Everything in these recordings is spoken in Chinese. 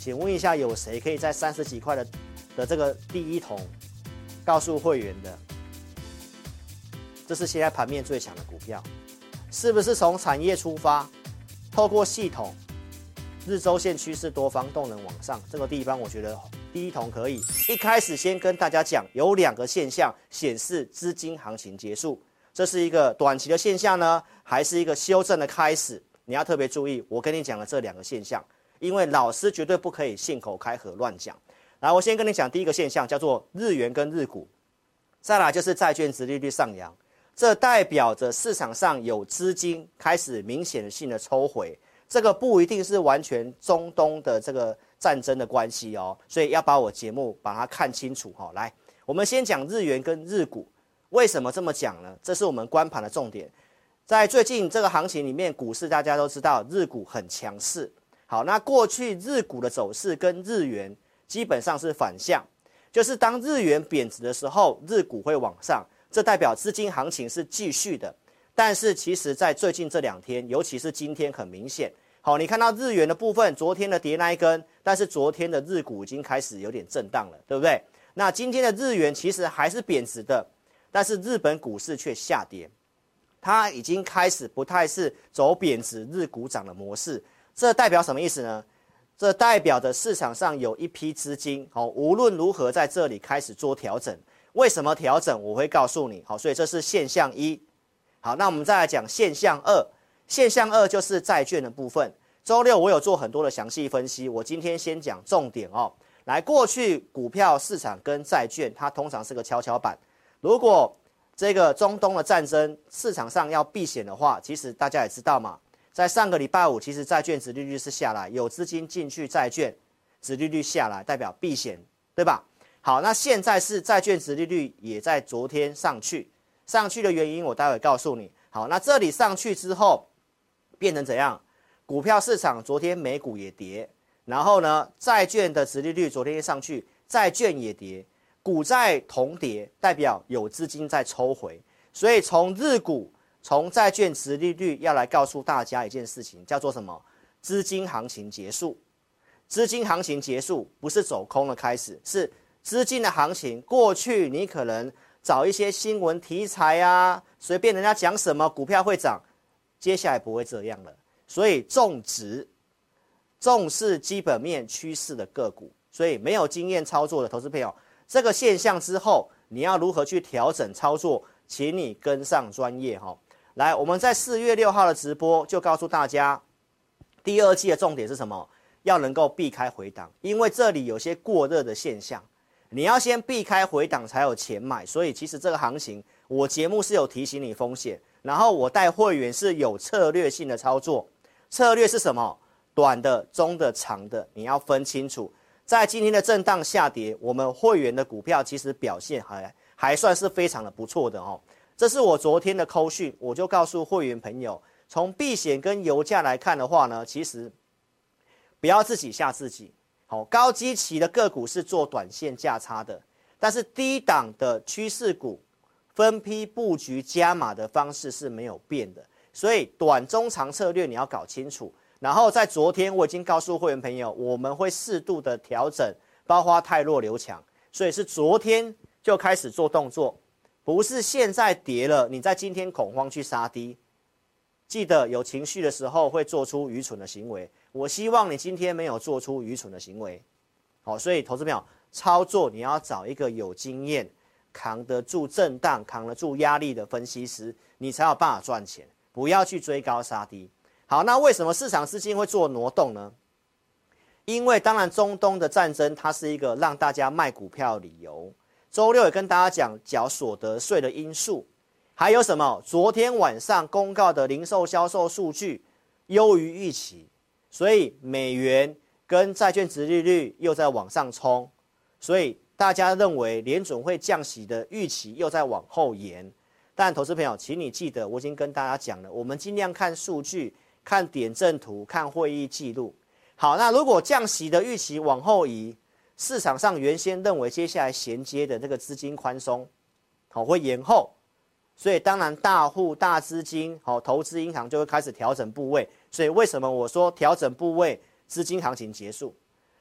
请问一下，有谁可以在30几块的这个第一桶告诉会员的？这是现在盘面最强的股票，是不是从产业出发，透过系统日周线趋势多方动能往上，这个地方我觉得第一桶可以。一开始先跟大家讲，有2个现象显示资金行情结束，这是一个短期的现象呢，还是一个修正的开始？你要特别注意，我跟你讲的这2个现象，因为老师绝对不可以信口开河乱讲。来，我先跟你讲第一个现象，叫做日元跟日股，再来就是债券殖利率上扬。这代表着市场上有资金开始明显性的抽回，这个不一定是完全中东的这个战争的关系哦，所以要把我节目把它看清楚哈。来，我们先讲日元跟日股，为什么这么讲呢？这是我们观盘的重点。在最近这个行情里面，股市大家都知道日股很强势。好，那过去日股的走势跟日元基本上是反向，就是当日元贬值的时候，日股会往上。这代表资金行情是继续的，但是其实在最近这2天，尤其是今天很明显。好，你看到日元的部分，昨天的跌那一根，但是昨天的日股已经开始有点震荡了，对不对？那今天的日元其实还是贬值的，但是日本股市却下跌，它已经开始不太是走贬值日股涨的模式。这代表什么意思呢？这代表着市场上有一批资金，无论如何在这里开始做调整。为什么调整？我会告诉你。好，所以这是现象1。好，那我们再来讲现象2。现象2就是债券的部分。周六我有做很多的详细分析，我今天先讲重点哦。来，过去股票市场跟债券它通常是个跷跷板。如果这个中东的战争市场上要避险的话，其实大家也知道嘛，在上个礼拜五，其实债券殖利率是下来，有资金进去债券，殖利率下来代表避险，对吧？好，那现在是债券殖利率也在昨天上去的原因，我待会告诉你。好，那这里上去之后变成怎样？股票市场昨天美股也跌，然后呢，债券的殖利率昨天上去，债券也跌，股债同跌，代表有资金在抽回。所以从日股、从债券殖利率要来告诉大家一件事情，叫做什么？资金行情结束。资金行情结束不是走空的开始，是资金的行情。过去你可能找一些新闻题材啊，随便人家讲什么股票会涨，接下来不会这样了。所以重视基本面趋势的个股，所以没有经验操作的投资朋友，这个现象之后你要如何去调整操作，请你跟上专业哈。来，我们在4月6号的直播就告诉大家，第2季的重点是什么？要能够避开回档，因为这里有些过热的现象。你要先避开回档才有钱买，所以其实这个行情，我节目是有提醒你风险，然后我带会员是有策略性的操作。策略是什么？短的、中的、长的，你要分清楚。在今天的震荡下跌，我们会员的股票其实表现还算是非常的不错的哦。这是我昨天的扣讯，我就告诉会员朋友，从避险跟油价来看的话呢，其实不要自己吓自己。好，高基期的个股是做短线价差的，但是低档的趋势股分批布局加码的方式是没有变的，所以短中长策略你要搞清楚。然后在昨天我已经告诉会员朋友，我们会适度的调整，包括汰弱留强，所以是昨天就开始做动作，不是现在跌了你在今天恐慌去杀低。记得有情绪的时候会做出愚蠢的行为，我希望你今天没有做出愚蠢的行为。好，所以投资朋友操作你要找一个有经验、扛得住震荡、扛得住压力的分析师，你才有办法赚钱，不要去追高杀低。好，那为什么市场资金会做挪动呢？因为当然中东的战争它是一个让大家卖股票的理由。周六也跟大家讲缴所得税的因素，还有什么？昨天晚上公告的零售销售数据优于预期，所以美元跟债券殖利率又在往上冲，所以大家认为联准会降息的预期又在往后延。但投资朋友，请你记得，我已经跟大家讲了，我们尽量看数据、看点阵图、看会议记录。好，那如果降息的预期往后移，市场上原先认为接下来衔接的这个资金宽松，会延后。所以当然大户大资金投资银行就会开始调整部位，所以为什么我说调整部位资金行情结束？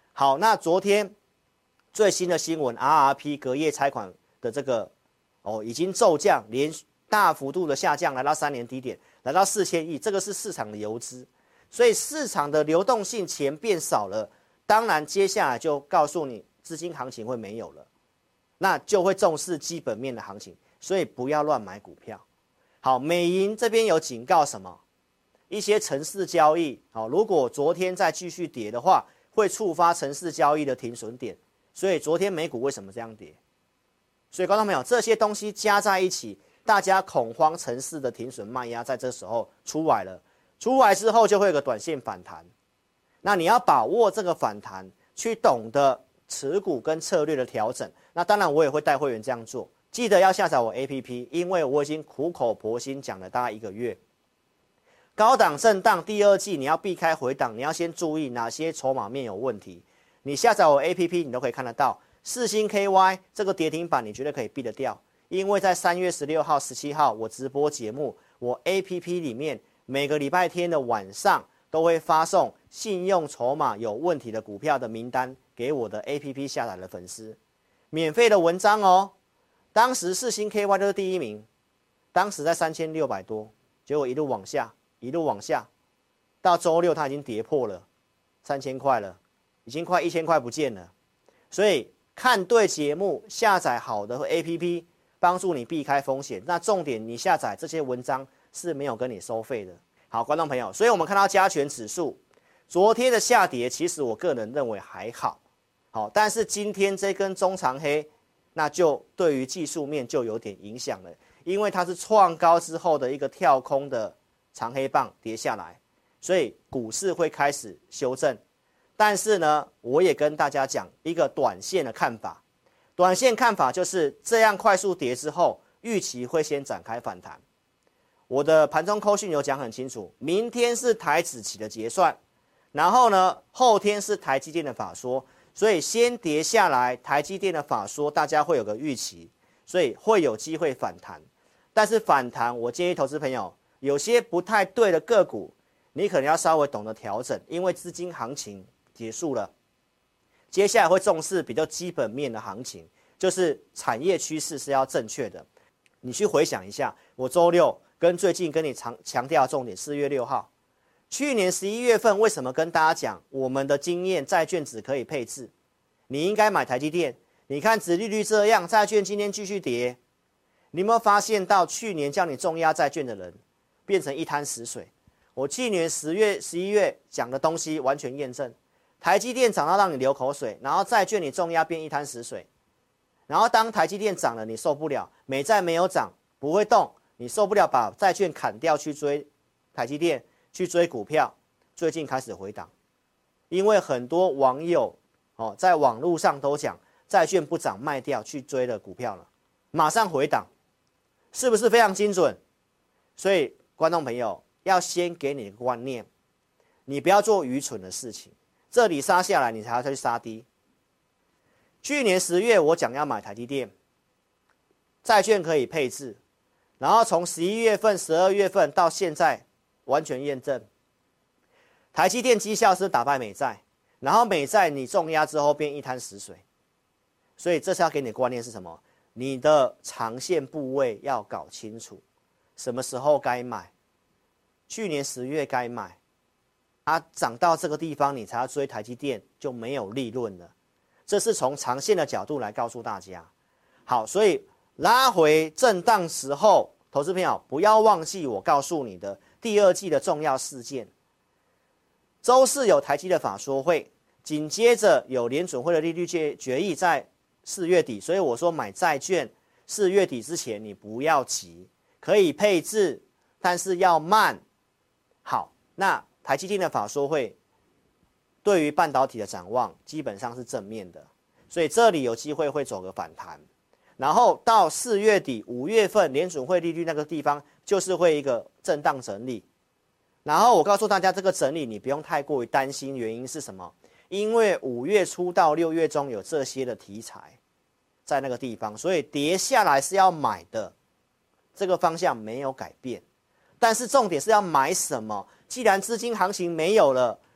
好，那昨天最新的新闻 ，RRP 隔夜拆款的这个已经骤降，连续大幅度的下降，来到3年低点，来到4000亿，这个是市场的游资，所以市场的流动性钱变少了，当然接下来就告诉你资金行情会没有了，那就会重视基本面的行情，所以不要乱买股票。好，美银这边有警告什么？一些程式交易，好，如果昨天再继续跌的话，会触发程式交易的停损点，所以昨天美股为什么这样跌？所以观众朋友，这些东西加在一起，大家恐慌程式的停损卖压在这时候出来了，出来之后就会有个短线反弹，那你要把握这个反弹，去懂得持股跟策略的调整。那当然我也会带会员这样做，记得要下载我 APP， 因为我已经苦口婆心讲了大概1个月。高档震荡第二季你要避开回档，你要先注意哪些筹码面有问题。你下载我 APP， 你都可以看得到。世芯 KY 这个跌停板，你绝对可以避得掉，因为在3月16号、17号我直播节目，我 APP 里面每个礼拜天的晚上都会发送信用筹码有问题的股票的名单给我的 APP 下载的粉丝，免费的文章哦。当时世芯 KY 就是第1名，当时在3600多，结果一路往下。到周六它已经跌破了3000块了，已经快1000块不见了。所以看对节目，下载好的 APP， 帮助你避开风险。那重点，你下载这些文章是没有跟你收费的。好，观众朋友，所以我们看到加权指数昨天的下跌，其实我个人认为还好，但是今天这根中长黑，那就对于技术面就有点影响了，因为它是创高之后的一个跳空的长黑棒跌下来，所以股市会开始修正。但是呢，我也跟大家讲一个短线的看法，短线看法就是这样快速跌之后，预期会先展开反弹。我的盘中扣讯有讲很清楚，明天是台指期的结算，然后呢，后天是台积电的法说，所以先跌下来，台积电的法说大家会有个预期，所以会有机会反弹。但是反弹，我建议投资朋友，有些不太对的个股，你可能要稍微懂得调整，因为资金行情结束了，接下来会重视比较基本面的行情，就是产业趋势是要正确的。你去回想一下，我周六跟最近跟你强调重点，4月6号，去年11月份为什么跟大家讲我们的经验债券只可以配置，你应该买台积电。你看殖利率这样，债券今天继续跌，你有没有发现到去年叫你重压债券的人变成一滩死水？我去年10月、11月讲的东西完全验证。台积电涨到让你流口水，然后债券你重压变一滩死水，然后当台积电涨了你受不了，美债没有涨不会动，你受不了把债券砍掉去追台积电，去追股票，最近开始回档，因为很多网友在网络上都讲债券不涨卖掉去追了股票了，马上回档，是不是非常精准？所以观众朋友要先给你一个观念，你不要做愚蠢的事情。这里杀下来，你才要去杀低。去年10月我讲要买台积电，债券可以配置，然后从11月份、12月份到现在完全验证，台积电绩效是打败美债，然后美债你重压之后变一滩死水。所以这是要给你的观念是什么？你的长线部位要搞清楚，什么时候该买。去年10月该买。涨到这个地方你才要追台积电，就没有利润了。这是从长线的角度来告诉大家。好，所以拉回震荡时候，投资朋友不要忘记我告诉你的第二季的重要事件。周四有台积的法说会，紧接着有联准会的利率决议在4月底，所以我说买债券4月底之前你不要急，可以配置，但是要慢。好，那台积电的法说会对于半导体的展望基本上是正面的，所以这里有机会会走个反弹，然后到4月底5月份联准会利率那个地方就是会一个震荡整理，然后我告诉大家这个整理你不用太过于担心，原因是什么？因为5月初到6月中有这些的题材在那个地方，所以跌下来是要买的，这个方向没有改变，但是重点是要买什么？既然资金行情没有了，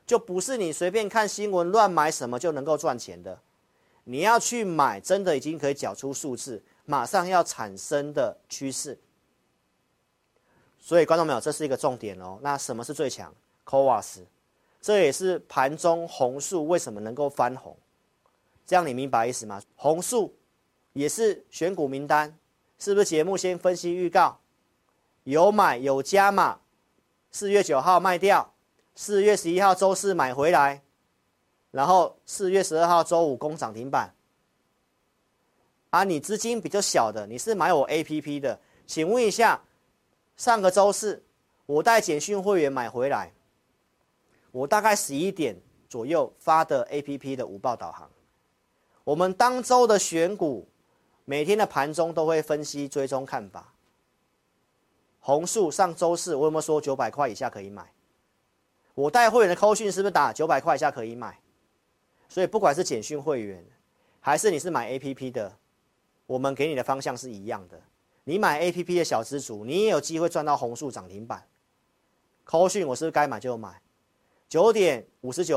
就不是你随便看新闻乱买什么就能够赚钱的。你要去买，真的已经可以缴出数字，马上要产生的趋势。所以观众朋友，这是一个重点哦。那什么是最强 ？CoWAS， 这也是盘中红树为什么能够翻红，这样你明白意思吗？红树也是选股名单，是不是节目先分析预告？有买有加码，4月9号卖掉，4月11号周四买回来，然后4月12号周五攻涨停板。啊，你资金比较小的，你是买我 APP 的，请问一下，上个周四我带简讯会员买回来，我大概11点左右发的 APP 的午报导航。我们当周的选股，每天的盘中都会分析追踪看法。红树上周四我有没有说900块以下可以买？我带会员的扣讯是不是打900块以下可以买？所以不管是简讯会员，还是你是买 APP 的，我们给你的方向是一样的。你买 APP 的小资族，你也有机会赚到红树涨停板。扣讯我是不是该买就买？9点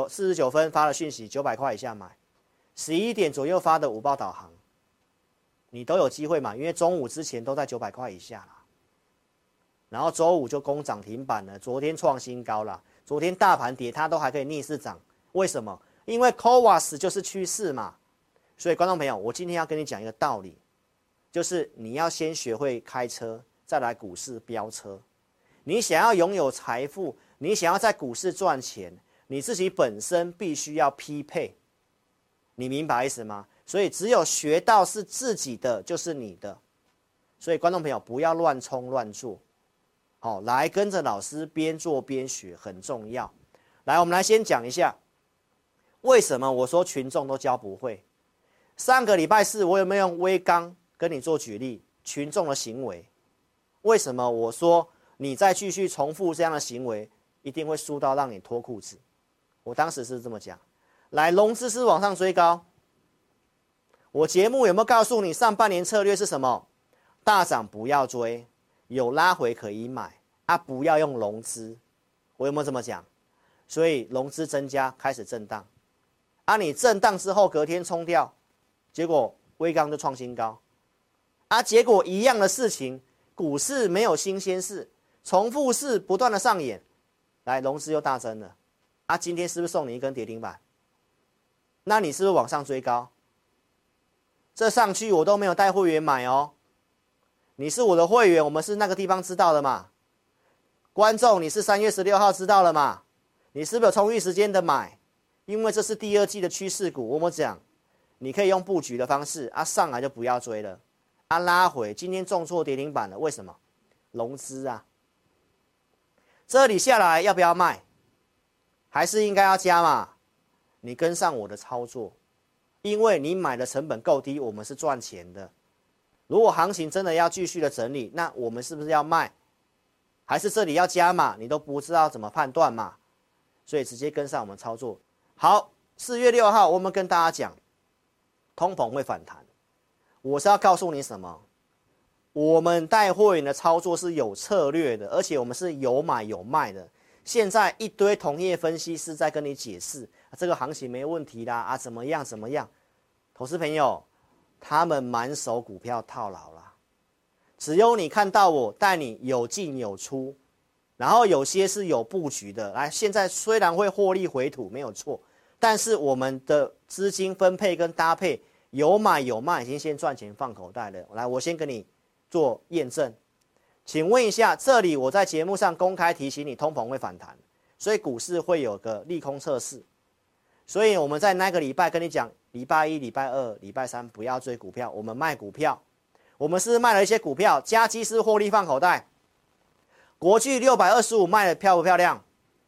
49分发了讯息，900块以下买。11点左右发的午报导航，你都有机会买，因为中午之前都在900块以下啦。然后周五就攻涨停板了，昨天创新高了。昨天大盘跌，它都还可以逆势涨，为什么？因为 CoWAS 就是趋势嘛。所以观众朋友，我今天要跟你讲一个道理，就是你要先学会开车，再来股市飙车。你想要拥有财富，你想要在股市赚钱，你自己本身必须要匹配。你明白意思吗？所以只有学到是自己的，就是你的。所以观众朋友，不要乱冲乱做。好，来跟着老师边做边学很重要。来，我们来先讲一下，为什么我说群众都教不会。上个礼拜四我有没有用微刚跟你做举例群众的行为？为什么我说你再继续重复这样的行为，一定会输到让你脱裤子？我当时是这么讲。来，融资是往上追高，我节目有没有告诉你上半年策略是什么？大涨不要追，有拉回可以买啊，不要用融资。我有没有这么讲？所以融资增加开始震荡，啊，你震荡之后隔天冲掉，结果微刚就创新高，啊，结果一样的事情，股市没有新鲜事，重复式不断的上演，来融资又大增了，啊，今天是不是送你一根跌停板？那你是不是往上追高？这上去我都没有带会员买哦。你是我的会员，我们是那个地方知道的嘛？观众，你是3月16号知道了嘛？你是不是有充裕时间的买？因为这是第二季的趋势股，我们讲，你可以用布局的方式啊，上来就不要追了，啊，拉回，今天重挫跌停板了，为什么？融资啊。这里下来要不要卖？还是应该要加嘛？你跟上我的操作，因为你买的成本够低，我们是赚钱的。如果行情真的要继续的整理，那我们是不是要卖？还是这里要加码？你都不知道怎么判断嘛？所以直接跟上我们操作。好，4月6号我们跟大家讲，通膨会反弹。我是要告诉你什么？我们带会员的操作是有策略的，而且我们是有买有卖的。现在一堆同业分析师在跟你解释，这个行情没问题啦，啊，怎么样怎么样？投资朋友，他们满手股票套牢啦。只有你看到我带你有进有出，然后有些是有布局的。来，现在虽然会获利回吐没有错，但是我们的资金分配跟搭配有买有卖，已经先赚钱放口袋了。来，我先跟你做验证。请问一下，这里我在节目上公开提醒你，通膨会反弹，所以股市会有个利空测试。所以我们在那个礼拜跟你讲，礼拜一、礼拜二、礼拜三不要追股票，我们卖股票。我们是卖了一些股票，加基是获利放口袋。国巨625卖的漂不漂亮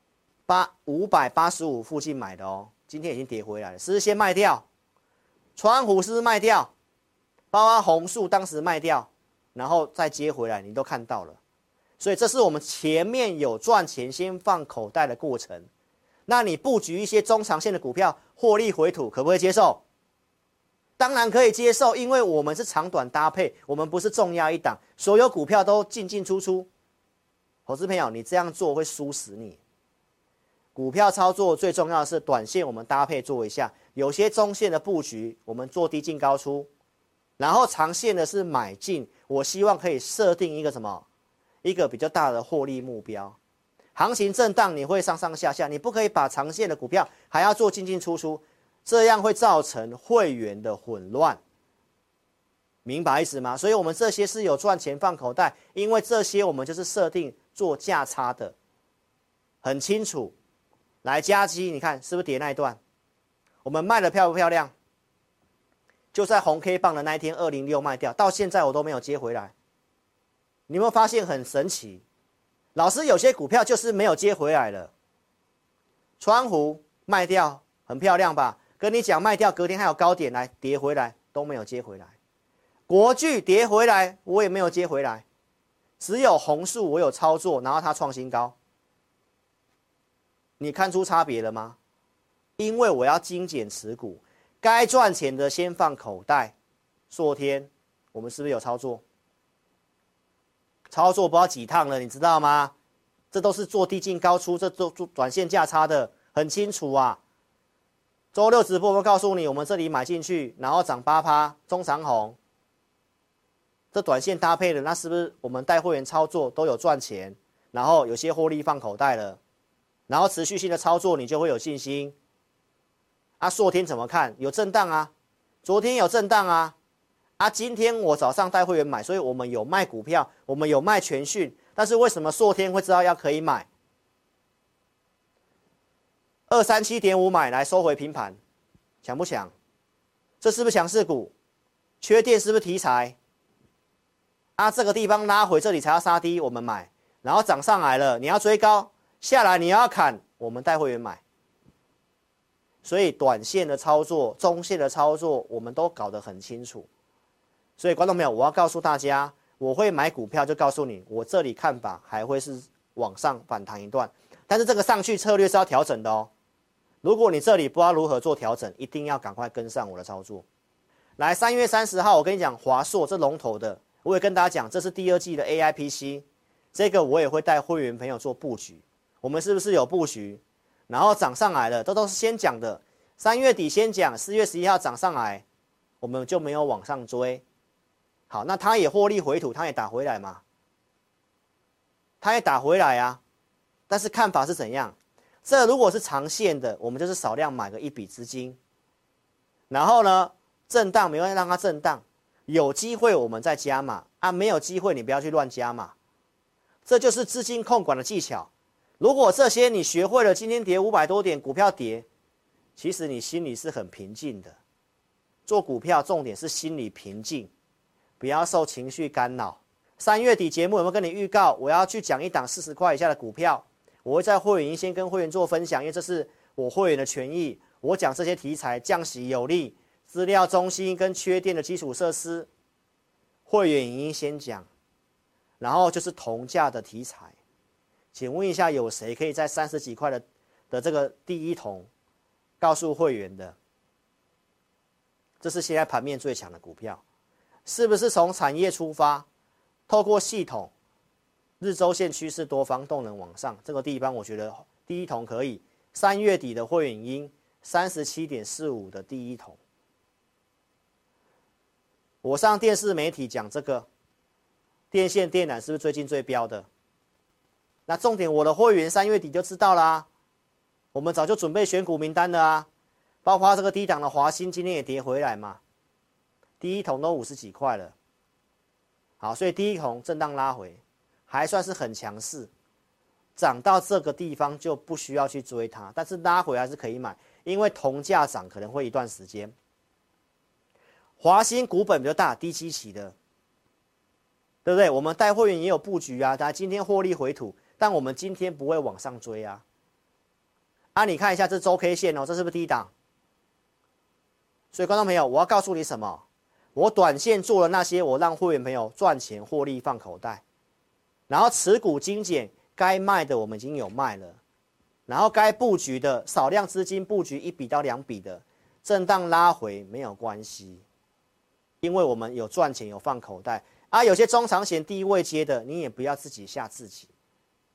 ？585附近买的哦，今天已经跌回来了，是不是先卖掉？川湖是不是卖掉？包括红树当时卖掉，然后再接回来，你都看到了。所以这是我们前面有赚钱先放口袋的过程。那你布局一些中长线的股票，获利回吐，可不可以接受？当然可以接受，因为我们是长短搭配，我们不是重压一档，所有股票都进进出出。投资朋友，你这样做会输死你。 股票操作最重要的是短线我们搭配做一下，有些中线的布局我们做低进高出，然后长线的是买进，我希望可以设定一个什么，一个比较大的获利目标。行情震荡你会上上下下，你不可以把长线的股票还要做进进出出，这样会造成会员的混乱，明白意思吗？所以我们这些是有赚钱放口袋，因为这些我们就是设定做价差的，很清楚。来加基，你看是不是跌那一段？我们卖的漂不漂亮？就在红 K 棒的那一天206卖掉，到现在我都没有接回来。你有没有发现很神奇？老师有些股票就是没有接回来了。川湖卖掉很漂亮吧？跟你讲卖掉，隔天还有高点来跌回来，都没有接回来。国巨跌回来，我也没有接回来。只有红树我有操作，然后它创新高。你看出差别了吗？因为我要精简持股，该赚钱的先放口袋。硕天，我们是不是有操作？操作不知道几趟了，你知道吗？这都是做低进高出，这做短线价差的，很清楚啊。周六直播我们告诉你，我们这里买进去，然后涨8%，中长红。这短线搭配的，那是不是我们带会员操作都有赚钱？然后有些获利放口袋了。然后持续性的操作，你就会有信心。硕天怎么看？有震荡啊，昨天有震荡啊。今天我早上带会员买，所以我们有卖股票，我们有卖全讯。但是为什么硕天会知道要可以买？237.5买来收回平盘，强不强？这是不是强势股？缺电是不是题材？这个地方拉回这里才要杀低，我们买，然后涨上来了，你要追高。下来你要砍，我们带会员买，所以短线的操作、中线的操作，我们都搞得很清楚。所以观众朋友，我要告诉大家，我会买股票，就告诉你，我这里看法还会是往上反弹一段，但是这个上去策略是要调整的哦。如果你这里不知道如何做调整，一定要赶快跟上我的操作。来，3月30号，我跟你讲，华硕这龙头的，我也跟大家讲，这是第2季的 AIPC， 这个我也会带会员朋友做布局。我们是不是有布局？然后涨上来了，这都是先讲的。3月底先讲，4月11号涨上来，我们就没有往上追。好，那它也获利回吐，它也打回来嘛，它也打回来啊。但是看法是怎样？这如果是长线的，我们就是少量买个一笔资金，然后呢，震荡没关系，让它震荡，有机会我们再加码没有机会你不要去乱加码，这就是资金控管的技巧。如果这些你学会了，今天跌500多点，股票跌，其实你心里是很平静的。做股票重点是心理平静，不要受情绪干扰。3月底节目有没有跟你预告？我要去讲一档40块以下的股票，我会在会员营先跟会员做分享，因为这是我会员的权益。我讲这些题材，降息有利，资料中心跟缺电的基础设施，会员营先讲，然后就是同价的题材。请问一下，有谁可以在30几块的这个第一桶告诉会员的？这是现在盘面最强的股票，是不是从产业出发，透过系统日周线趋势多方动能往上？这个地方我觉得第一桶可以。3月底的会员营 37.45 的第一桶，我上电视媒体讲这个电线电缆是不是最近最标的？那重点，我的会员3月底就知道啦，我们早就准备选股名单了啊，包括这个低档的华兴，今天也跌回来嘛，第一桶都50几块了。好，所以第一桶震荡拉回，还算是很强势，涨到这个地方就不需要去追它，但是拉回还是可以买，因为同价涨可能会一段时间。华兴股本比较大，低基期的，对不对？我们带会员也有布局啊，但今天获利回吐。但我们今天不会往上追啊！你看一下这周 K 线哦，这是不是低档？所以观众朋友，我要告诉你什么？我短线做了那些，我让会员朋友赚钱获利放口袋，然后持股精简，该卖的我们已经有卖了，然后该布局的少量资金布局1笔到2笔的，震荡拉回没有关系，因为我们有赚钱有放口袋有些中长线低位接的，你也不要自己吓自己。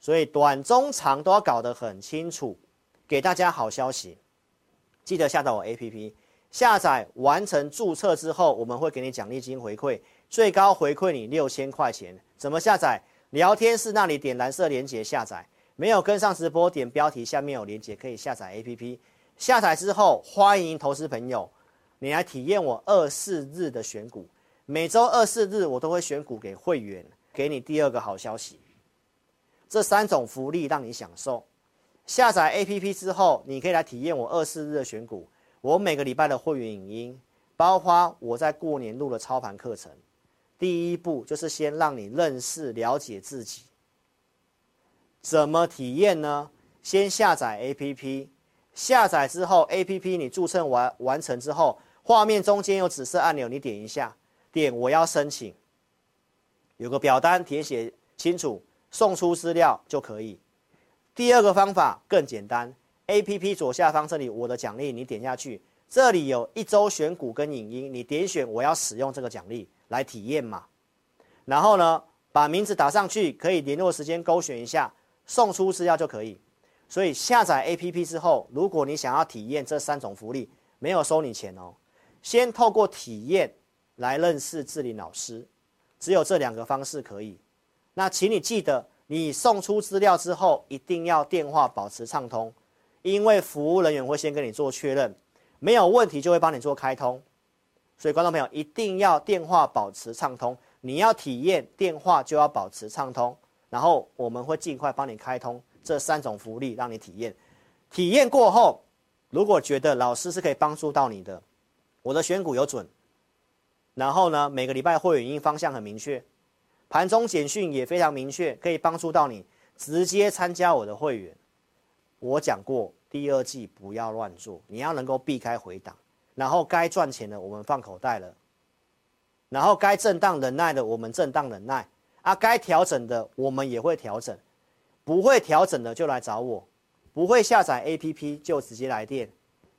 所以短中长都要搞得很清楚。给大家好消息，记得下载我 APP， 下载完成注册之后，我们会给你奖励金回馈，最高回馈你6000块钱。怎么下载？聊天室那里点蓝色连结下载，没有跟上直播点标题下面有连结可以下载 APP。下载之后，欢迎投资朋友你来体验我24日的选股，每周24日我都会选股给会员。给你第二个好消息，这3种福利让你享受。下载 APP 之后，你可以来体验我24日的选股，我每个礼拜的会员影音，包括我在过年录的操盘课程。第一步就是先让你认识了解自己。怎么体验呢？先下载 APP， 下载之后 APP 你注册完成之后，画面中间有紫色按钮，你点一下，点我要申请，有个表单填写清楚，送出资料就可以。第二个方法更简单 ，APP 左下方这里我的奖励，你点下去，这里有1周选股跟影音，你点选我要使用这个奖励来体验嘛。然后呢，把名字打上去，可以联络时间勾选一下，送出资料就可以。所以下载 APP 之后，如果你想要体验这3种福利，没有收你钱哦，先透过体验来认识志霖老师，只有这2个方式可以。那请你记得，你送出资料之后，一定要电话保持畅通，因为服务人员会先跟你做确认，没有问题就会帮你做开通。所以观众朋友一定要电话保持畅通，你要体验电话就要保持畅通，然后我们会尽快帮你开通这3种福利让你体验。体验过后，如果觉得老师是可以帮助到你的，我的选股有准，然后呢每个礼拜会员影音方向很明确，盘中简讯也非常明确，可以帮助到你直接参加我的会员。我讲过第2季不要乱做，你要能够避开回档，然后该赚钱的我们放口袋了，然后该震荡忍耐的我们震荡忍耐啊，该调整的我们也会调整，不会调整的就来找我，不会下载 APP 就直接来电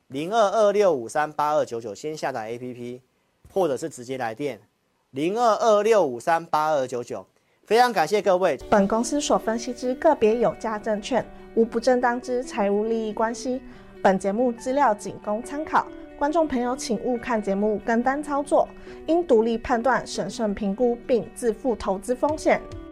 0226538299，先下载 APP 或者是直接来电0226538299。非常感谢各位。 本公司所分析之个别有价证券，无不正当之财务利益关系。本节目资料仅供参考，观众朋友请勿看节目跟单操作，应独立判断、审慎评估并自负投资风险。